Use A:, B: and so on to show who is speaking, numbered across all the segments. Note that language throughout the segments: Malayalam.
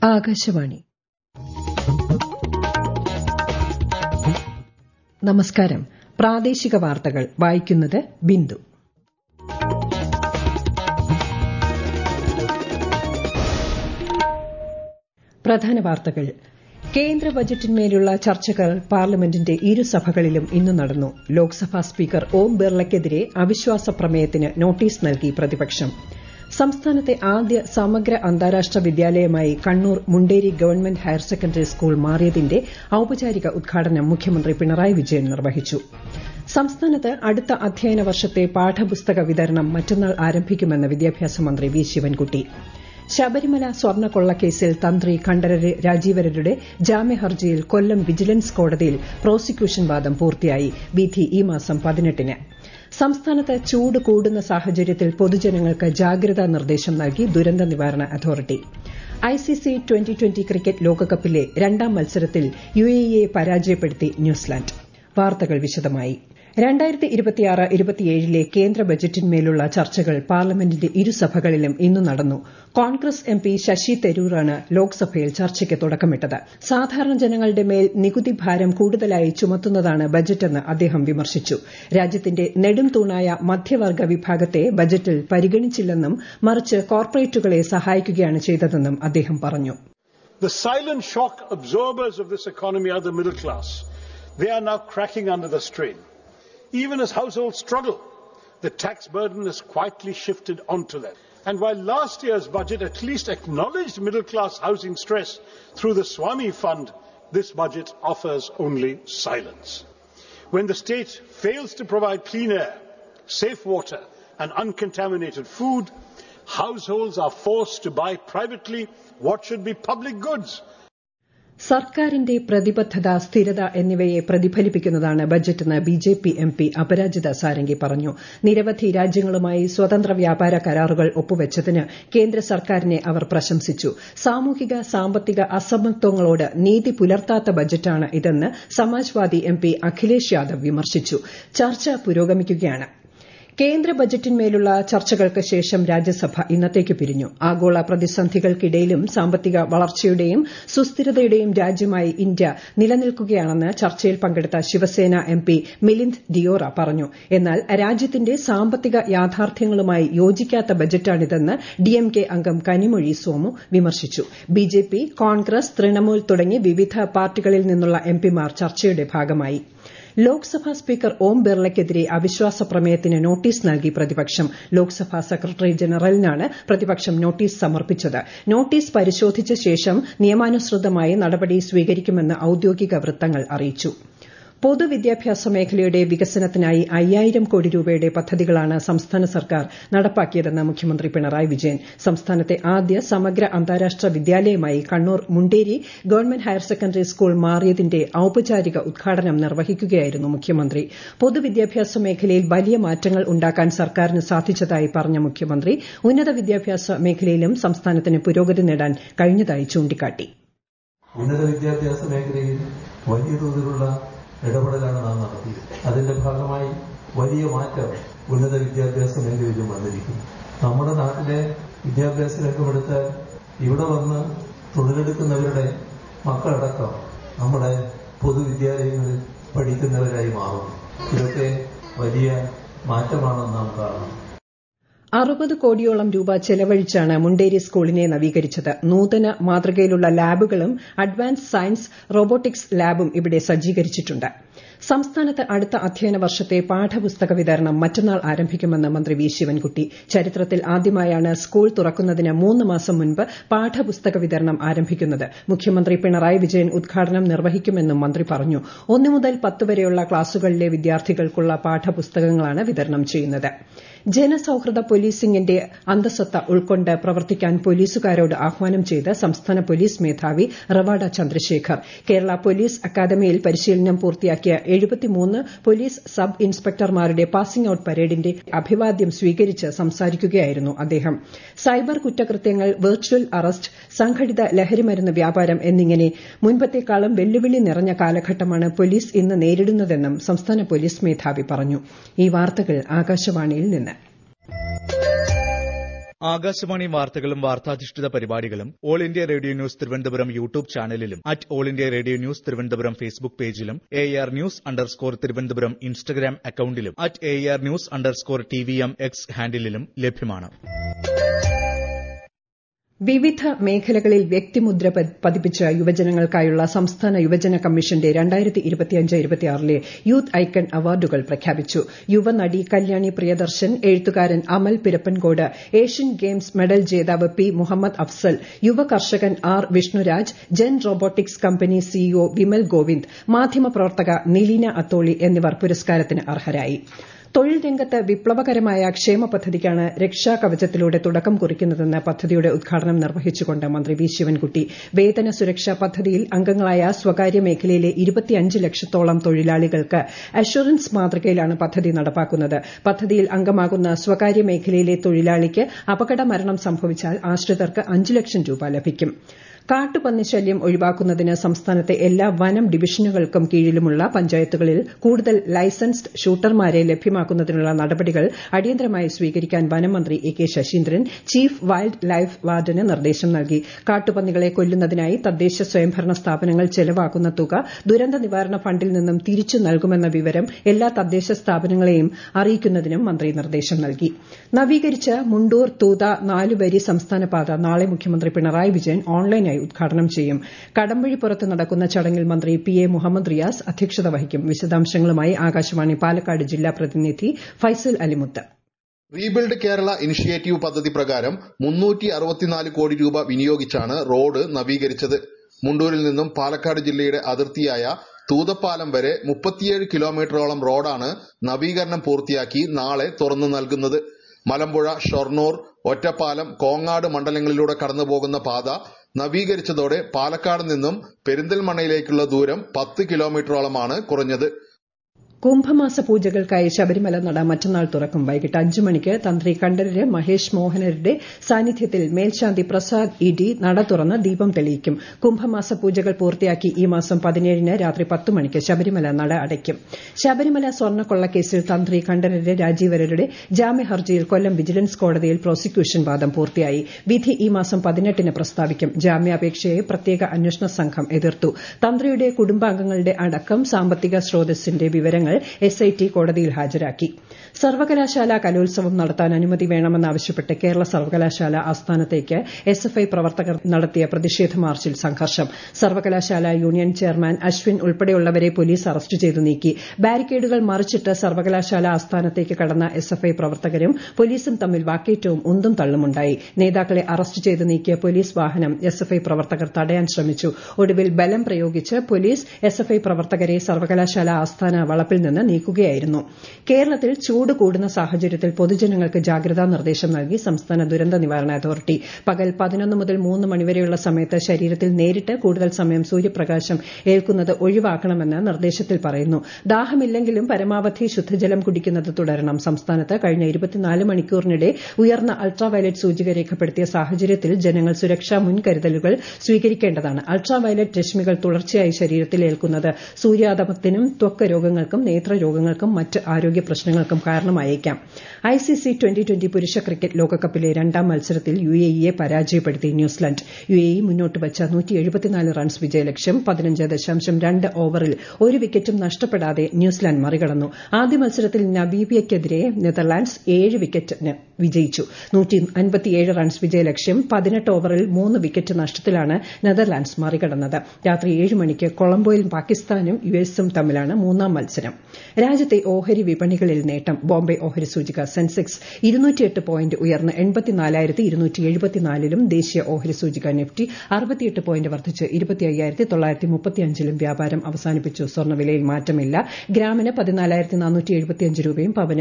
A: ആകാശവാണി. നമസ്കാരം. പ്രാദേശിക വാർത്തകൾ വായിക്കുന്നത് ബിന്ദു. പ്രധാന വാർത്തകൾ. കേന്ദ്ര ബജറ്റിന്മേലുള്ള ചർച്ചകൾ പാർലമെന്റിന്റെ ഇരുസഭകളിലും ഇന്ന് നടന്നു. ലോക്സഭാ സ്പീക്കർ ഓം ബിർളയ്ക്കെതിരെ അവിശ്വാസ പ്രമേയത്തിന് നോട്ടീസ് നൽകി പ്രതിപക്ഷം. സംസ്ഥാനത്തെ ആദ്യ സമഗ്ര അന്താരാഷ്ട്ര വിദ്യാലയമായി Kannur Munderi government higher secondary school മാറിയതിന്റെ ഔപചാരിക ഉദ്ഘാടനം മുഖ്യമന്ത്രി പിണറായി വിജയൻ നിർവഹിച്ചു. സംസ്ഥാനത്ത് അടുത്ത അധ്യയന വർഷത്തെ പാഠപുസ്തക വിതരണം മറ്റന്നാൾ ആരംഭിക്കുമെന്ന് വിദ്യാഭ്യാസ മന്ത്രി വി ശിവൻകുട്ടി. ശബരിമല സ്വർണ്ണക്കൊള്ളക്കേസിൽ തന്ത്രി കണ്ഠരര് രാജീവരരുടെ ജാമ്യഹർജിയിൽ കൊല്ലം വിജിലൻസ് കോടതിയിൽ പ്രോസിക്യൂഷൻ വാദം പൂർത്തിയായി. വിധി ഈ മാസം 18-ന്. സംസ്ഥാനത്ത് ചൂട് കൂടുന്ന സാഹചര്യത്തിൽ പൊതുജനങ്ങൾക്ക് ജാഗ്രതാ നിർദ്ദേശം നൽകി ദുരന്ത നിവാരണ അതോറിറ്റി. ഐസിസി ട്വന്റി ക്രിക്കറ്റ് ലോകകപ്പിലെ രണ്ടാം മത്സരത്തിൽ യുഎഇയെ പരാജയപ്പെടുത്തി ന്യൂസിലാന്റ്. വാർത്തകൾ വിശദമായി. 2026-27 കേന്ദ്ര ബജറ്റിന്മേലുള്ള ചർച്ചകൾ പാർലമെന്റിന്റെ ഇരുസഭകളിലും ഇന്ന് നടന്നു. കോൺഗ്രസ് എംപി ശശി തരൂറാണ് ലോക്സഭയിൽ ചർച്ചയ്ക്ക് തുടക്കമിട്ടത്. സാധാരണ ജനങ്ങളുടെ മേൽ നികുതി ഭാരം കൂടുതലായി ചുമത്തുന്നതാണ് ബജറ്റെന്ന് അദ്ദേഹം വിമർശിച്ചു. രാജ്യത്തിന്റെ നെടും തൂണായ മധ്യവർഗ വിഭാഗത്തെ ബജറ്റിൽ പരിഗണിച്ചില്ലെന്നും മറിച്ച് കോർപ്പറേറ്റുകളെ സഹായിക്കുകയാണ് ചെയ്തതെന്നും അദ്ദേഹം പറഞ്ഞു.
B: The silent shock absorbers of this economy are the middle class. They are now cracking under the strain. Even as households struggle, the tax burden has quietly shifted onto them. And while last year's budget at least acknowledged middle-class housing stress through the Swami Fund, this budget offers only silence. When the state fails to provide clean air, safe water and uncontaminated food, households are forced to buy privately what should be public goods.
A: സർക്കാരിന്റെ പ്രതിബദ്ധത, സ്ഥിരത എന്നിവയെ പ്രതിഫലിപ്പിക്കുന്നതാണ് ബജറ്റെന്ന് ബിജെപി എംപി അപരാജിത സാരംഗി പറഞ്ഞു. നിരവധി രാജ്യങ്ങളുമായി സ്വതന്ത്ര വ്യാപാര കരാറുകൾ ഒപ്പുവച്ചതിന് കേന്ദ്ര സർക്കാരിനെ അവർ പ്രശംസിച്ചു. സാമൂഹിക സാമ്പത്തിക അസമത്വങ്ങളോട് നീതി പുലർത്താത്ത ബജറ്റാണ് ഇതെന്ന് സമാജ്വാദി എംപി അഖിലേഷ് യാദവ് വിമർശിച്ചു. ചർച്ച പുരോഗമിക്കുകയാണ്. കേന്ദ്ര ബജറ്റിന്മേലുള്ള ചർച്ചകൾക്ക് ശേഷം രാജ്യസഭ ഇന്നത്തേക്ക് പിരിഞ്ഞു. ആഗോള പ്രതിസന്ധികൾക്കിടയിലും സാമ്പത്തിക വളർച്ചയുടെയും സുസ്ഥിരതയുടെയും രാജ്യമായി ഇന്ത്യ നിലനിൽക്കുകയാണെന്ന് ചർച്ചയിൽ പങ്കെടുത്ത ശിവസേന എംപി മിലിന്ദ് ദിയോറ പറഞ്ഞു. എന്നാൽ രാജ്യത്തിന്റെ സാമ്പത്തിക യാഥാർത്ഥ്യങ്ങളുമായി യോജിക്കാത്ത ബജറ്റാണിതെന്ന് ഡിഎംകെ അംഗം കനിമൊഴി സോമു വിമർശിച്ചു. ബിജെപി, കോൺഗ്രസ്, തൃണമൂൽ തുടങ്ങി വിവിധ പാർട്ടികളിൽ നിന്നുള്ള എംപിമാർ ചർച്ചയുടെ ഭാഗമായി. ലോക്സഭാ സ്പീക്കർ ഓം ബിർളയ്ക്കെതിരെ അവിശ്വാസ പ്രമേയത്തിന് നോട്ടീസ് നൽകി പ്രതിപക്ഷം. ലോക്സഭാ സെക്രട്ടറി ജനറലിനാണ് പ്രതിപക്ഷം നോട്ടീസ് സമർപ്പിച്ചത്. നോട്ടീസ് പരിശോധിച്ച ശേഷം നിയമാനുസൃതമായി നടപടി സ്വീകരിക്കുമെന്ന് ഔദ്യോഗിക വൃത്തങ്ങൾ അറിയിച്ചു. പൊതുവിദ്യാഭ്യാസ മേഖലയുടെ വികസനത്തിനായി 5000 കോടി രൂപയുടെ പദ്ധതികളാണ് സംസ്ഥാന സർക്കാർ നടപ്പാക്കിയതെന്ന് മുഖ്യമന്ത്രി പിണറായി വിജയൻ. സംസ്ഥാനത്തെ ആദ്യ സമഗ്ര അന്താരാഷ്ട്ര വിദ്യാലയമായി Kannur Munderi government higher secondary school മാറിയതിന്റെ ഔപചാരിക ഉദ്ഘാടനം നിർവഹിക്കുകയായിരുന്നു മുഖ്യമന്ത്രി. പൊതുവിദ്യാഭ്യാസ മേഖലയിൽ വലിയ മാറ്റങ്ങൾ ഉണ്ടാക്കാൻ സർക്കാരിന് സാധിച്ചതായി പറഞ്ഞ മുഖ്യമന്ത്രി ഉന്നത വിദ്യാഭ്യാസ മേഖലയിലും സംസ്ഥാനത്തിന് പുരോഗതി നേടാൻ കഴിഞ്ഞതായി ചൂണ്ടിക്കാട്ടി.
C: ഉന്നത വിദ്യാഭ്യാസ മേഖലയിൽ വലിയ തോതിലുള്ള ഇടപെടലാണ് നാം നടത്തിയത്. അതിന്റെ ഭാഗമായി വലിയ മാറ്റം ഉന്നത വിദ്യാഭ്യാസ മേഖലയിലും വന്നിരിക്കുന്നു. നമ്മുടെ നാട്ടിലെ വിദ്യാഭ്യാസ രംഗമെടുത്താൽ ഇവിടെ വന്ന് തൊഴിലെടുക്കുന്നവരുടെ മക്കളടക്കം നമ്മുടെ പൊതുവിദ്യാലയങ്ങളിൽ പഠിക്കുന്നവരായി മാറുന്നു. ഇതൊക്കെ വലിയ മാറ്റമാണെന്ന് നാം കാണണം.
A: 60 കോടിയോളം രൂപ ചെലവഴിച്ചാണ് മുണ്ടേരി സ്കൂളിനെ നവീകരിച്ചത്. നൂതന മാതൃകയിലുള്ള ലാബുകളും അഡ്വാൻസ് സയൻസ് റോബോട്ടിക്സ് ലാബും ഇവിടെ സജ്ജീകരിച്ചിട്ടുണ്ട്. സംസ്ഥാനത്ത് അടുത്ത അധ്യയന വർഷത്തെ പാഠപുസ്തക വിതരണം മറ്റന്നാൾ ആരംഭിക്കുമെന്ന് മന്ത്രി വി ശിവൻകുട്ടി. ചരിത്രത്തിൽ ആദ്യമായാണ് സ്കൂൾ തുറക്കുന്നതിന് 3 മാസം മുൻപ് പാഠപുസ്തക വിതരണം ആരംഭിക്കുന്നത്. മുഖ്യമന്ത്രി പിണറായി വിജയൻ ഉദ്ഘാടനം നിർവഹിക്കുമെന്നും മന്ത്രി പറഞ്ഞു. 1 മുതൽ 10 വരെയുള്ള ക്ലാസുകളിലെ വിദ്യാർത്ഥികൾക്കുള്ള പാഠപുസ്തകങ്ങളാണ് വിതരണം ചെയ്യുന്നത്. ജനസൌഹൃദ പോലീസിംഗിന്റെ അന്തസത്ത ഉൾക്കൊണ്ട് പ്രവർത്തിക്കാൻ പോലീസുകാരോട് ആഹ്വാനം ചെയ്ത് സംസ്ഥാന പോലീസ് മേധാവി റവാഡ ചന്ദ്രശേഖർ. കേരള പോലീസ് അക്കാദമിയിൽ പരിശീലനം പൂർത്തിയാക്കിയ 73 പോലീസ് സബ് ഇൻസ്പെക്ടർമാരുടെ പാസിംഗ് ഔട്ട് പരേഡിന്റെ അഭിവാദ്യം സ്വീകരിച്ച് സംസാരിക്കുകയായിരുന്നു അദ്ദേഹം. സൈബർ കുറ്റകൃത്യങ്ങൾ, വെർച്വൽ അറസ്റ്റ്, സംഘടിത ലഹരിമരുന്ന് വ്യാപാരം എന്നിങ്ങനെ മുൻപത്തേക്കാളും വെല്ലുവിളി നിറഞ്ഞ കാലഘട്ടമാണ് പോലീസ് ഇന്ന് നേരിടുന്നതെന്നും സംസ്ഥാന പോലീസ് മേധാവി പറഞ്ഞു. ഈ വാർത്തകൾ ആകാശവാണിയിൽ നിന്ന്.
D: ആകാശവാണി വാർത്തകളും വാർത്താധിഷ്ഠിത പരിപാടികളും all India radio news Thiruvananthapuram YouTube ചാനലിലും @all India radio news Thiruvananthapuram Facebook പേജിലും AR News_ തിരുവനന്തപുരം ഇൻസ്റ്റഗ്രാം അക്കൌണ്ടിലും @AR News_TVM X ഹാൻഡിലും ലഭ്യമാണ്.
A: വിവിധ മേഖലകളിൽ വ്യക്തിമുദ്ര പതിപ്പിച്ച യുവജനങ്ങൾക്കായുള്ള സംസ്ഥാന യുവജന കമ്മീഷന്റെ 2025-26 യൂത്ത് ഐക്കൺ അവാർഡുകൾ പ്രഖ്യാപിച്ചു. യുവനടി കല്യാണി പ്രിയദർശൻ, എഴുത്തുകാരൻ Amal Pirappancode, Asian games medal ജേതാവ് P. മുഹമ്മദ് അഫ്സൽ, യുവ കർഷകൻ R. Vishnuraj, Gen robotics company CEO Vimal Govind, മാധ്യമപ്രവർത്തക നിലീന അത്തോളി എന്നിവർ പുരസ്കാരത്തിന് അർഹരായി. തൊഴിൽ രംഗത്ത് വിപ്ലവകരമായ ക്ഷേമ പദ്ധതിക്കാണ് രക്ഷാകവചത്തിലൂടെ തുടക്കം കുറിക്കുന്നതെന്ന് പദ്ധതിയുടെ ഉദ്ഘാടനം നിർവഹിച്ചുകൊണ്ട് മന്ത്രി വി. ശിവൻകുട്ടി. വേതന സുരക്ഷാ പദ്ധതിയിൽ അംഗങ്ങളായ സ്വകാര്യ മേഖലയിലെ 25 ലക്ഷത്തോളം തൊഴിലാളികൾക്ക് അഷുറൻസ് മാതൃകയിലാണ് പദ്ധതി നടപ്പാക്കുന്നത്. പദ്ധതിയിൽ അംഗമാകുന്ന സ്വകാര്യ മേഖലയിലെ തൊഴിലാളിക്ക് അപകട മരണം സംഭവിച്ചാൽ ആശ്രിതർക്ക് 5 ലക്ഷം രൂപ ലഭിക്കും. കാട്ടുപന്നി ശല്യം ഒഴിവാക്കുന്നതിന് സംസ്ഥാനത്തെ എല്ലാ വനം ഡിവിഷനുകൾക്കും കീഴിലുമുള്ള പഞ്ചായത്തുകളിൽ കൂടുതൽ ലൈസൻസ്ഡ് ഷൂട്ടർമാരെ ലഭ്യമാക്കുന്നതിനുള്ള നടപടികൾ അടിയന്തരമായി സ്വീകരിക്കാൻ വനമന്ത്രി A. K. Saseendran chief wildlife വാർഡന് നിർദ്ദേശം നൽകി. കാട്ടുപന്നികളെ കൊല്ലുന്നതിനായി തദ്ദേശ സ്വയംഭരണ സ്ഥാപനങ്ങൾ ചെലവാക്കുന്ന തുക ദുരന്ത നിവാരണ ഫണ്ടിൽ നിന്നും തിരിച്ചു നൽകുമെന്ന വിവരം എല്ലാ തദ്ദേശ സ്ഥാപനങ്ങളെയും അറിയിക്കുന്നതിനും മന്ത്രി നിർദ്ദേശം നൽകി. നവീകരിച്ച മുണ്ടൂർ തൂത 4 വരി സംസ്ഥാന പാത നാളെ മുഖ്യമന്ത്രി പിണറായി വിജയൻ ഓൺലൈനായി ഉദ്ഘാടനം ചെയ്യും. കടമ്പഴിപ്പുറത്ത് നടക്കുന്ന ചടങ്ങിൽ മന്ത്രി P. A. മുഹമ്മദ് റിയാസ് അധ്യക്ഷത വഹിക്കും. വിശദാംശങ്ങളുമായി ആകാശവാണി പാലക്കാട് ജില്ലാ പ്രതിനിധി ഫൈസൽ അലിമുത്ത്.
E: റീബിൽഡ് കേരള ഇനിഷ്യേറ്റീവ് പദ്ധതി പ്രകാരം 364 കോടി രൂപ വിനിയോഗിച്ചാണ് റോഡ് നവീകരിച്ചത്. മുണ്ടൂരിൽ നിന്നും പാലക്കാട് ജില്ലയുടെ അതിർത്തിയായ തൂതപ്പാലം വരെ 37 കിലോമീറ്ററോളം റോഡാണ് നവീകരണം പൂർത്തിയാക്കി നാളെ തുറന്നു നൽകുന്നത്. മലമ്പുഴ, ഷൊർണൂർ, ഒറ്റപ്പാലം, കോങ്ങാട് മണ്ഡലങ്ങളിലൂടെ കടന്നുപോകുന്ന പാത നവീകരിച്ചതോടെ പാലക്കാട് നിന്നും പെരിന്തൽമണ്ണയിലേക്കുള്ള ദൂരം 10 കിലോമീറ്ററോളമാണ് കുറഞ്ഞത്.
A: കുംഭമാസ പൂജകൾക്കായി ശബരിമല നട മറ്റന്നാൾ തുറക്കും. വൈകിട്ട് 5 മണിക്ക് തന്ത്രി കണ്ഠരര് മഹേഷ് മോഹനരുടെ സാന്നിധ്യത്തിൽ മേൽശാന്തി പ്രസാദ് ഇഡി നട തുറന്ന് ദീപം തെളിയിക്കും. കുംഭമാസ പൂജകൾ പൂർത്തിയാക്കി ഈ മാസം 17-ന് രാത്രി 10 മണിക്ക് ശബരിമല നട അടയ്ക്കും. ശബരിമല സ്വർണ്ണക്കൊള്ളക്കേസിൽ തന്ത്രി കണ്ഠരര് രാജീവരരുടെ ജാമ്യഹർജിയിൽ കൊല്ലം വിജിലൻസ് കോടതിയിൽ പ്രോസിക്യൂഷൻ വാദം പൂർത്തിയായി. വിധി ഈ മാസം 18-ന് പ്രസ്താവിക്കും. ജാമ്യാപേക്ഷയെ പ്രത്യേക അന്വേഷണ സംഘം എതിർത്തു. തന്ത്രിയുടെ കുടുംബാംഗങ്ങളുടെ അടക്കം സാമ്പത്തിക സ്രോതസ്സിന്റെ വിവരങ്ങൾ SIT കോടതിയിൽ ഹാജരാക്കി. സർവകലാശാല കലോത്സവം നടത്താൻ അനുമതി വേണമെന്നാവശ്യപ്പെട്ട് കേരള സർവകലാശാല ആസ്ഥാനത്തേക്ക് SFI പ്രവർത്തകർ നടത്തിയ പ്രതിഷേധ മാർച്ചിൽ സംഘർഷം. സർവകലാശാല യൂണിയൻ ചെയർമാൻ അശ്വിൻ ഉൾപ്പെടെയുള്ളവരെ പോലീസ് അറസ്റ്റ് ചെയ്തു നീക്കി. ബാരിക്കേഡുകൾ മറിച്ചിട്ട് സർവകലാശാല ആസ്ഥാനത്തേക്ക് കടന്ന SFI പ്രവർത്തകരും പോലീസും തമ്മിൽ വാക്കേറ്റവും ഉന്തും തള്ളുമുണ്ടായി. നേതാക്കളെ അറസ്റ്റ് ചെയ്തു നീക്കിയ പോലീസ് വാഹനം SFI പ്രവർത്തകർ തടയാൻ ശ്രമിച്ചു. ഒടുവിൽ ബലം പ്രയോഗിച്ച് പോലീസ് SFI പ്രവർത്തകരെ സർവകലാശാല ആസ്ഥാന വളപ്പിൽ നിന്ന് നീക്കുകയായിരുന്നു. കേരളത്തിൽ ചൂട് കൂടുന്ന സാഹചര്യത്തിൽ പൊതുജനങ്ങൾക്ക് ജാഗ്രതാ നിർദ്ദേശം നൽകി സംസ്ഥാന ദുരന്ത നിവാരണ അതോറിറ്റി. പകൽ 11 മുതൽ 3 മണിവരെയുള്ള സമയത്ത് ശരീരത്തിൽ നേരിട്ട് കൂടുതൽ സമയം സൂര്യപ്രകാശം ഏൽക്കുന്നത് ഒഴിവാക്കണമെന്ന് നിർദ്ദേശത്തിൽ പറയുന്നു. ദാഹമില്ലെങ്കിലും പരമാവധി ശുദ്ധജലം കുടിക്കുന്നത് തുടരണം. സംസ്ഥാനത്ത് കഴിഞ്ഞ 24 മണിക്കൂറിനിടെ ഉയർന്ന അൾട്രാവയലറ്റ് സൂചിക രേഖപ്പെടുത്തിയ സാഹചര്യത്തിൽ ജനങ്ങൾ സുരക്ഷാ മുൻകരുതലുകൾ സ്വീകരിക്കേണ്ടതാണ്. അൾട്രാവയലറ്റ് രശ്മികൾ തുടർച്ചയായി ശരീരത്തിൽ ഏൽക്കുന്നത് സൂര്യാതപത്തിനും ത്വക്ക് രോഗങ്ങൾക്കും നേത്രരോഗങ്ങൾക്കും മറ്റ് ആരോഗ്യ പ്രശ്നങ്ങൾക്കും കാരണമായേക്കാം. ICC T20 പുരുഷ ക്രിക്കറ്റ് ലോകകപ്പിലെ 2ാം മത്സരത്തിൽ UAE-യെ പരാജയപ്പെടുത്തി ന്യൂസിലൻഡ്. UAE മുന്നോട്ട് വച്ച 174 റൺസ് വിജയലക്ഷ്യം 15.2 ഓവറിൽ ഒരു വിക്കറ്റും നഷ്ടപ്പെടാതെ ന്യൂസിലാൻഡ് മറികടന്നു. ആദ്യ മത്സരത്തിൽ നമീബിയയ്ക്കെതിരെ നെതർലാൻഡ്സ് 7 വിക്കറ്റിന് വിജയിച്ചു. 157 റൺസ് വിജയലക്ഷ്യം 18 ഓവറിൽ 3 വിക്കറ്റ് നഷ്ടത്തിലാണ് നെതർലാൻഡ്സ് മറികടന്നത്. രാത്രി 7 മണിക്ക് കൊളംബോയിൽ പാകിസ്ഥാനും US-ഉം തമ്മിലാണ് 3ാം മത്സരം. രാജ്യത്തെ ഓഹരി വിപണികളിൽ നേട്ടം. ബോംബെ ഓഹരി സൂചിക സെൻസെക്സ് 208 പോയിന്റ് ഉയർന്ന് 84,274-ലും ദേശീയ ഓഹരി സൂചിക നിഫ്റ്റി 68 പോയിന്റ് വർദ്ധിച്ച് 25,935-ലും വ്യാപാരം അവസാനിപ്പിച്ചു. സ്വർണ്ണവിലയിൽ മാറ്റമില്ല. ഗ്രാമിന് 14,475 രൂപയും പവന്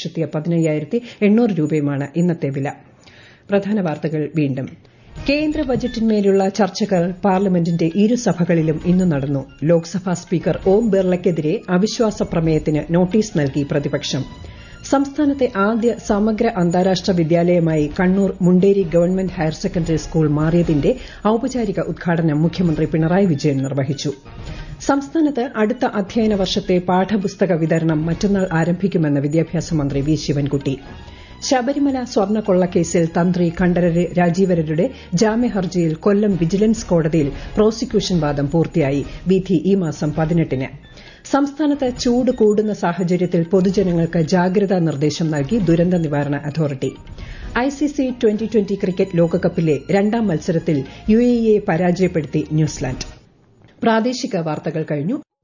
A: 1,15,800 രൂപയുമാണ് ഇന്നത്തെ വില. പ്രധാന വാർത്തകൾ വീണ്ടും. കേന്ദ്ര ബജറ്റിന്മേലുള്ള ചർച്ചകൾ പാർലമെന്റിന്റെ ഇരുസഭകളിലും ഇന്ന് നടന്നു. ലോക്സഭാ സ്പീക്കർ ഓം ബിർളയ്ക്കെതിരെ അവിശ്വാസ പ്രമേയത്തിന് നോട്ടീസ് നൽകി പ്രതിപക്ഷം. സംസ്ഥാനത്തെ ആദ്യ സമഗ്ര അന്താരാഷ്ട്ര വിദ്യാലയമായി Kannur Munderi government higher secondary school മാറിയതിന്റെ ഔപചാരിക ഉദ്ഘാടനം മുഖ്യമന്ത്രി പിണറായി വിജയൻ നിർവഹിച്ചു. സംസ്ഥാനത്ത് അടുത്ത അധ്യയന വർഷത്തെ പാഠപുസ്തക വിതരണം മറ്റന്നാൾ ആരംഭിക്കുമെന്ന് വിദ്യാഭ്യാസ മന്ത്രി വി. ശിവൻകുട്ടി. ശബരിമല സ്വർണ്ണക്കൊള്ളക്കേസിൽ തന്ത്രി കണ്ഠരര് രാജീവരരുടെ ജാമ്യഹർജിയിൽ കൊല്ലം വിജിലൻസ് കോടതിയിൽ പ്രോസിക്യൂഷൻ വാദം പൂർത്തിയായി. വിധി ഈ മാസം 18-ന്. സംസ്ഥാനത്ത് ചൂട് കൂടുന്ന സാഹചര്യത്തിൽ പൊതുജനങ്ങൾക്ക് ജാഗ്രതാ നിർദ്ദേശം നൽകി ദുരന്ത നിവാരണ അതോറിറ്റി. ഐസിസി ട്വന്റി ക്രിക്കറ്റ് ലോകകപ്പിലെ രണ്ടാം മത്സരത്തിൽ യുഎഇയെ പരാജയപ്പെടുത്തി ന്യൂസിലാൻഡ്. പ്രാദേശിക വാർത്തകൾ കഴിഞ്ഞു.